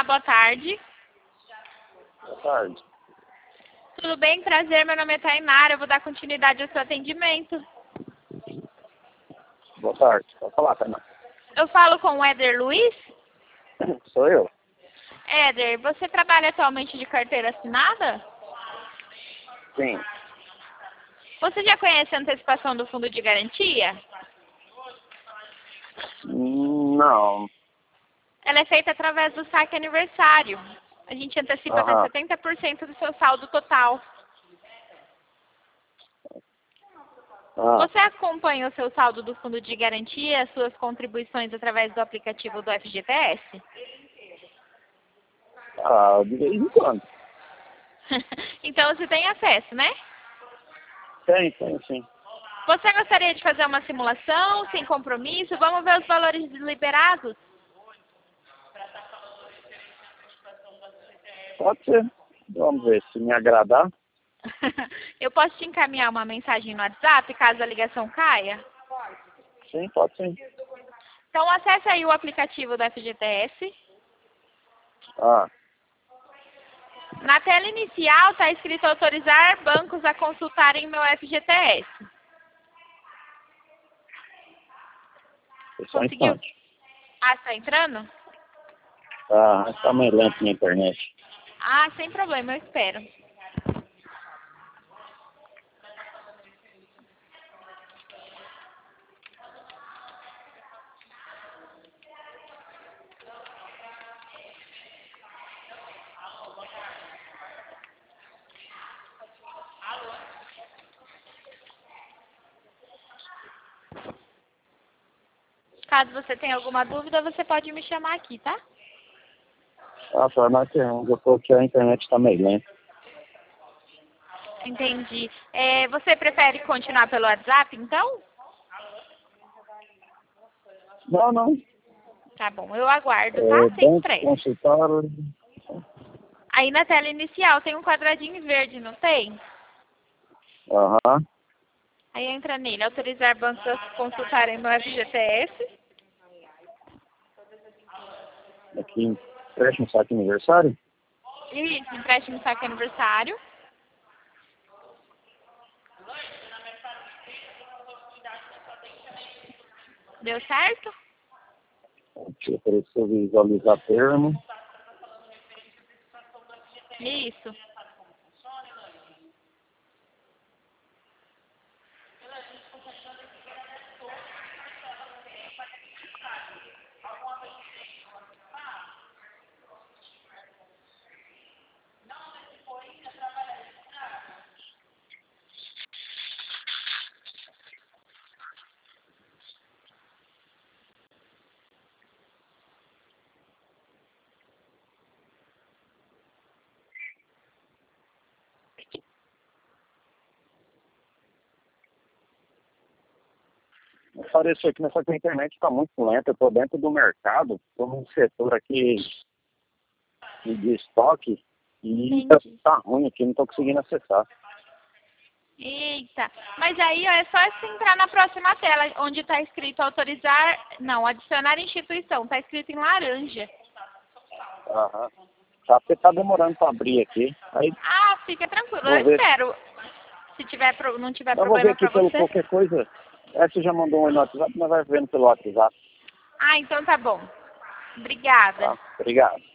boa tarde. Boa tarde. Tudo bem? Prazer, meu nome é Tainara, eu vou dar continuidade ao seu atendimento. Boa tarde. Pode falar, Tainara. Eu falo com o Éder Luiz. Sou eu. Éder, você trabalha atualmente de carteira assinada? Sim. Você já conhece a antecipação do fundo de garantia? Não. Ela é feita através do saque aniversário. A gente antecipa até 70% do seu saldo total. Você acompanha o seu saldo do fundo de garantia, suas contribuições através do aplicativo do FGTS? De vez em quando. Então você tem acesso, né? Tem, sim. Você gostaria de fazer uma simulação sem compromisso? Vamos ver os valores liberados? Pode ser. Vamos ver se me agradar. Eu posso te encaminhar uma mensagem no WhatsApp caso a ligação caia? Sim, pode sim. Então acesse aí o aplicativo do FGTS. Na tela inicial está escrito autorizar bancos a consultarem meu FGTS. Conseguiu? Está entrando? Tá meio lento na internet. Sem problema, eu espero. Caso você tenha alguma dúvida, você pode me chamar aqui, tá? Só nós temos. Eu tô aqui, a internet tá meio lenta. Entendi. Você prefere continuar pelo WhatsApp, então? Não. Tá bom, eu aguardo, tá? Sem estresse. Consultório. Aí na tela inicial tem um quadradinho verde, não tem? Aí entra nele, autorizar bancos a consultarem meu FGTS. Aqui, empréstimo saque aniversário? Isso, empréstimo saque aniversário. Deu certo? Aqui, ofereceu visualizar termo. Isso. Apareceu aqui, nessa que a internet está muito lenta. Eu estou dentro do mercado, estou num setor aqui de estoque e tá ruim aqui, não estou conseguindo acessar. Eita, mas aí é só você entrar na próxima tela, onde está escrito adicionar instituição, está escrito em laranja. Tá, porque tá demorando para abrir aqui. Aí, fica tranquilo, eu espero. Se não tiver problema para você. Qualquer coisa, você já mandou um aí no WhatsApp, mas vai vendo pelo WhatsApp. Então tá bom. Obrigada. Obrigado.